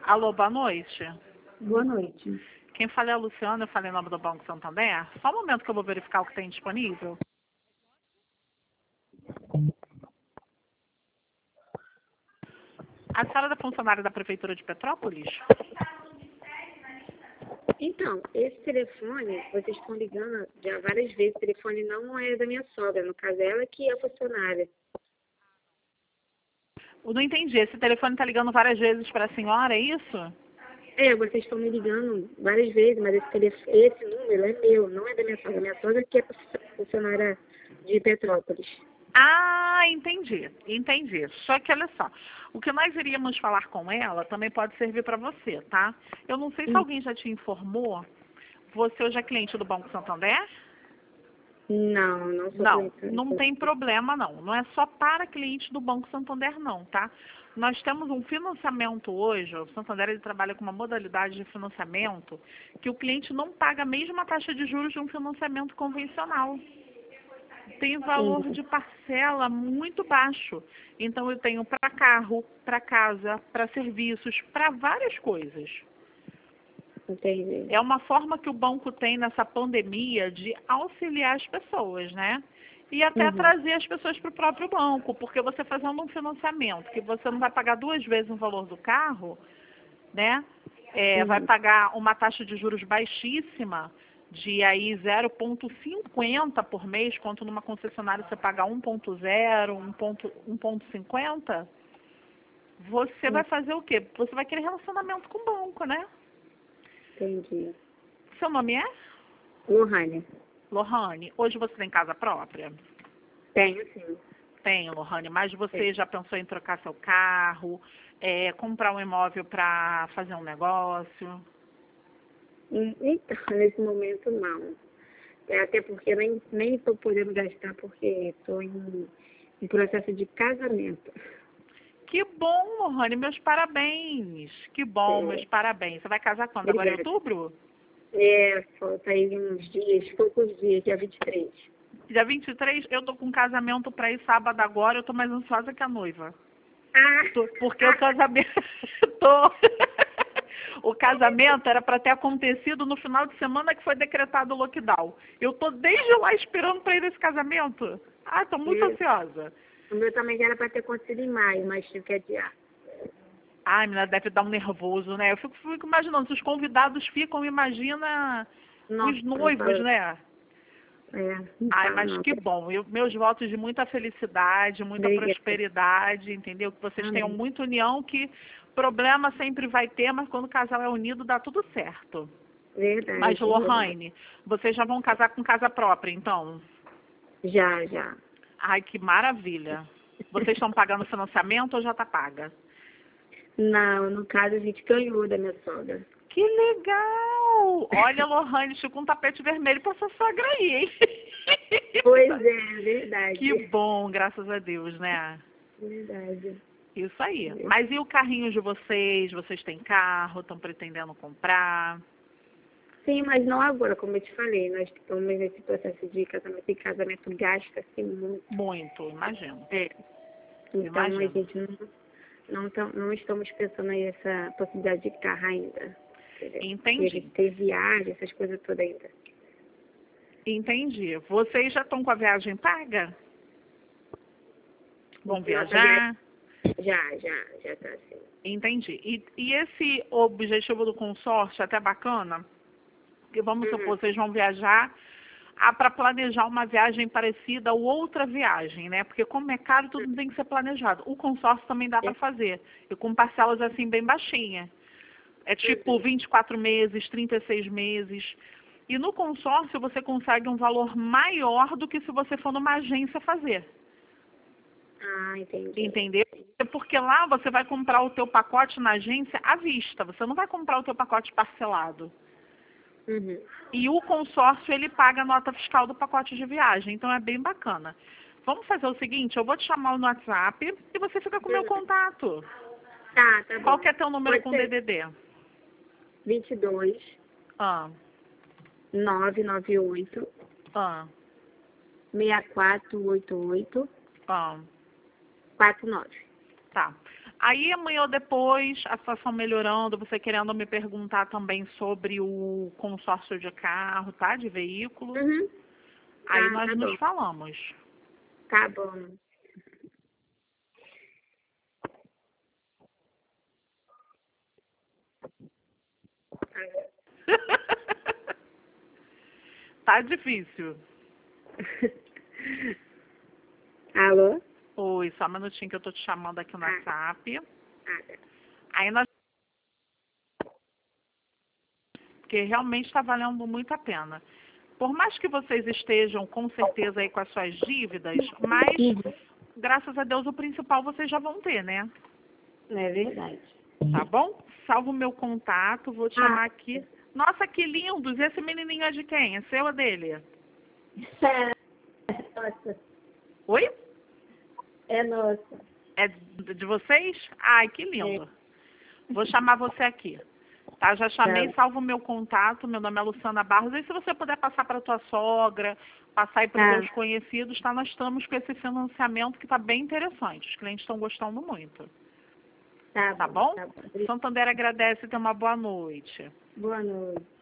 Alô, boa noite. Boa noite. Quem fala é a Luciana, eu falei em nome do Banco Santander. Só um momento que eu vou verificar o que tem disponível. A senhora é da funcionária da Prefeitura de Petrópolis? Então, esse telefone, vocês estão ligando já várias vezes, o telefone não é da minha sogra, no caso ela que é funcionária. Eu não entendi. Esse telefone está ligando várias vezes para a senhora, é isso? Vocês estão me ligando várias vezes, mas esse número é meu, não é da minha sogra. Minha sogra que é funcionária de Petrópolis. Ah, entendi. Só que olha só, o que nós iríamos falar com ela também pode servir para você, tá? Eu não sei se alguém já te informou. Você hoje é cliente do Banco Santander? Não sou Não, cliente. não tem problema não. Não é só para cliente do Banco Santander não, tá? Nós temos um financiamento hoje, o Santander ele trabalha com uma modalidade de financiamento que o cliente não paga a mesma taxa de juros de um financiamento convencional. Tem valor de parcela muito baixo. Então eu tenho para carro, para casa, para serviços, para várias coisas. Entendi. É uma forma que o banco tem nessa pandemia de auxiliar as pessoas, né? E até trazer as pessoas para o próprio banco, porque você fazendo um financiamento que você não vai pagar 2 vezes o valor do carro, né? Vai pagar uma taxa de juros baixíssima, de aí 0,50 por mês, quanto numa concessionária você paga 1,0, 1,50, você vai fazer o quê? Você vai querer relacionamento com o banco, né? Entendi. Seu nome é? Lohane. Lohane, hoje você tem casa própria? Tenho, sim. Tem, Lohane, mas você já pensou em trocar seu carro, comprar um imóvel para fazer um negócio? Então, nesse momento não. Até porque nem estou podendo gastar porque estou em processo de casamento. Que bom, Lohane, meus parabéns. Que bom, meus parabéns. Você vai casar quando? Agora em Obrigada. outubro? Falta aí uns dias, poucos dias, dia 23. Dia 23, eu tô com um casamento para ir sábado agora, eu tô mais ansiosa que a noiva. Porque o casamento... tô... O casamento era para ter acontecido no final de semana que foi decretado o lockdown. Eu tô desde lá esperando para ir nesse casamento. Ah, tô muito ansiosa. O meu também já era para ter acontecido em maio, mas tive que adiar. Ai, menina, deve dar um nervoso, né? Eu fico imaginando, se os convidados ficam, imagina os noivos, né? Ai, mas que bom. Meus votos de muita felicidade, muita prosperidade, entendeu? Que vocês tenham muita união, que problema sempre vai ter, mas quando o casal é unido, dá tudo certo. Verdade. Mas, Lohane, vocês já vão casar com casa própria, então? Já. Ai, que maravilha. Vocês estão pagando financiamento ou já está paga? Não, no caso a gente ganhou da minha sogra. Que legal! Olha, Lohane, ficou um tapete vermelho para sua sogra aí, hein? Pois é, verdade. Que bom, graças a Deus, né? Verdade. Isso aí. Mas e o carrinho de vocês? Vocês têm carro? Estão pretendendo comprar? Sim, mas não agora, como eu te falei. Nós estamos nesse processo de casamento, e casamento gasta-se muito. Muito, imagino. Então a gente não estamos pensando nessa possibilidade de carro ainda. Entendi. Ter viagem, essas coisas todas ainda. Entendi. Vocês já estão com a viagem paga? Vão viajar? Já tá assim. Entendi. E esse objetivo do consórcio é até bacana? Porque vamos supor, vocês vão viajar para planejar uma viagem parecida ou outra viagem, né? Porque como é caro, tudo tem que ser planejado. O consórcio também dá para fazer. E com parcelas assim bem baixinhas. É tipo 24 meses, 36 meses. E no consórcio você consegue um valor maior do que se você for numa agência fazer. Entendi. Entendeu? Porque lá você vai comprar o teu pacote na agência à vista. Você não vai comprar o teu pacote parcelado. E o consórcio, ele paga a nota fiscal do pacote de viagem. Então, é bem bacana. Vamos fazer o seguinte, eu vou te chamar no WhatsApp e você fica com o meu contato. Tá bom. Qual que é teu número com DDD? 22 998 6488 49. Tá. Aí amanhã ou depois, a situação melhorando, você querendo me perguntar também sobre o consórcio de carro, tá? De veículo. Uhum. Aí Ah, nós tá nos bom. falamos. Tá bom. Tá difícil. Alô? Oi, só um minutinho que eu tô te chamando aqui no WhatsApp. Ah, tá. Aí nós... Porque realmente está valendo muito a pena. Por mais que vocês estejam com certeza aí com as suas dívidas, mas graças a Deus o principal vocês já vão ter, né? É verdade. Tá bom? Salvo o meu contato, vou te chamar aqui. Nossa, que lindos! Esse menininho é de quem? É seu ou dele? É nossa. Oi? É nossa. É de vocês? Ai, que lindo. Vou chamar você aqui. Tá? Já chamei, salvo o meu contato. Meu nome é Luciana Barros. E se você puder passar para tua sogra, passar aí para os seus conhecidos, tá? Nós estamos com esse financiamento que está bem interessante. Os clientes estão gostando muito. Tá Tá bom? bom? Tá bom. Santander agradece e tenha uma boa noite. Boa noite.